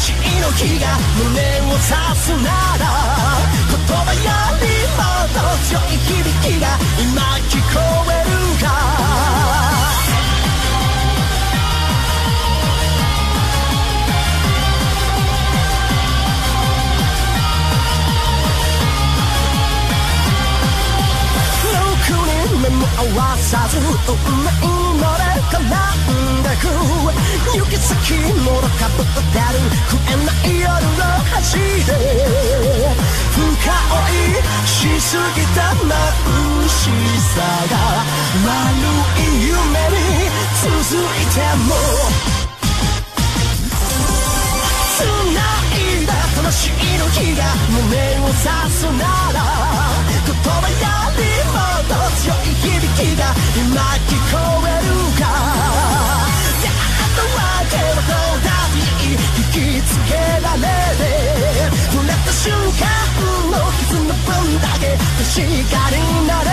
魂の火が胸を刺すなら言葉よりもっと強い響きが今聞こえるか目も合わさず運命のれ絡んでく行き先もろかぶってる食えない夜の端で深追いしすぎた眩しさが悪い夢に続いても繋いだ魂の火が胸を刺すなら言葉よりもっと強い響きが今聞こえるかやっとわけはどうだって引きつけられて触れた瞬間の傷の分だけ確かになれ